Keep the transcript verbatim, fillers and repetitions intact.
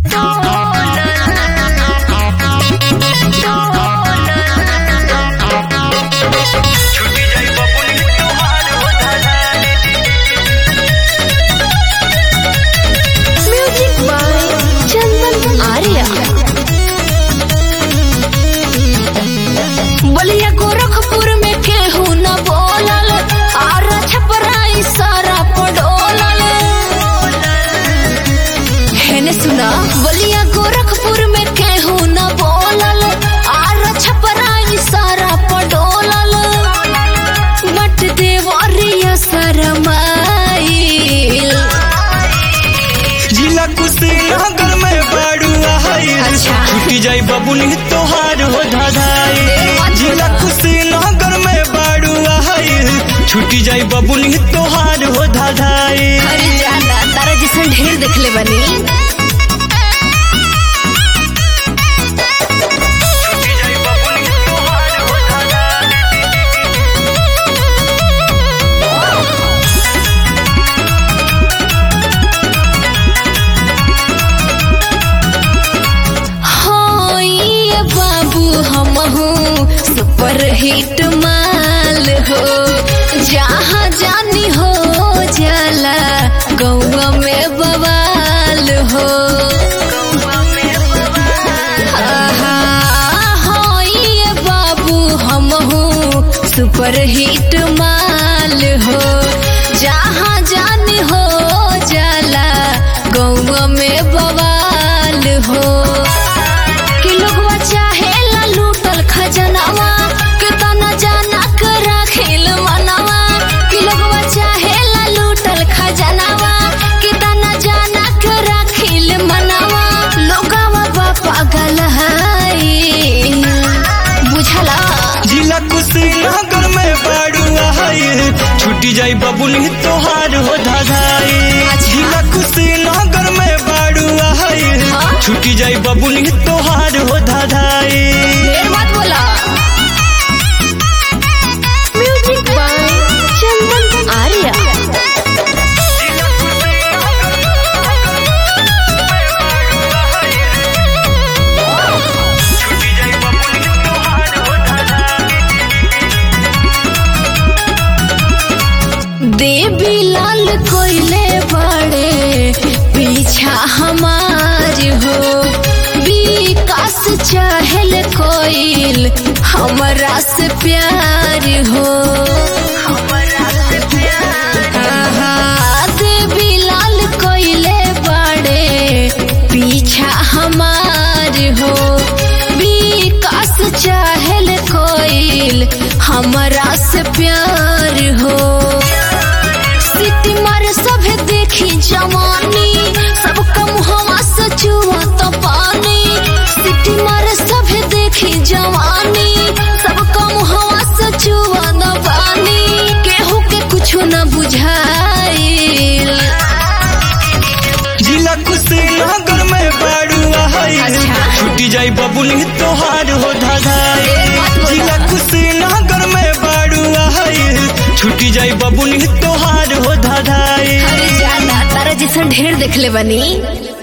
बलिया गोरखपुर में केहू न बोलल, आरा छपराई सारा पडोलल। हेने सुना, बलिया गोरखपुर में केहू न बोलल, आरा छपराई सारा पडोलल। बट देवरिया शरमाइल, जिला कुशीनगर में बाड़ुआ है, छुटी जाई बबुनी तोहार हो धाधाई। जिला कुशीनगर में बाड़ुआ है, छुटी जाई बबुनी तोहार हो धाधाई। अरे जाना, तारा जैसा ढेर देखले बनी। सुपर हिट माल हो, जहाँ जानी हो जाला गौवा में बवाल हो। आहा, हो ये बाबू हम हूँ सुपर हिट माल हो, जहाँ जानी हो जाला गौवा में बवाल हो। कि लोगवा चाहेला लूटल खजनावा, के तना जाना करा खेल मनवा। कि लोगवा चाहेला लूटल खजनावा, के तना जाना करा खेल मनवा। लोगवा बा पागल है, बुझला। जिला कुशीनगर में बाड़ुआ है, छुटी जाई बबुनी तोहार हो धाधाई। जिला कुशीनगर में बाड़ुआ है, छुटी जाई बबुनी तोहार हो धाधाई। ढेर मत बोला। Music by Chandan Arya. देवी लाल कोयले बड़े पीछा हमार हो, विकास चाहल कोइल हमरा से प्यार हो। आहा, देवी लाल कोयले बड़े पीछा हमार हो, विकास चाहल कोइल हमरा से प्यार हो। सभे देखी जवानी, सबका मुहवा से चुआ तो पानी। सिटी मारे सभे देखी जवानी, सबका मुहवा से चुआ तो पानी। केहू के कुछ न बुझाइल। जिला कुशीनगर में बाड़ुआ है, छुटी जाई बबुनी तोहार हो धाधाई। जिला कुशीनगर में बाड़ुआ है, छुटी जाई बबुनी तोहार हो धाधाई। अरे जाना, तारा जैसा ढेर देखले बनी।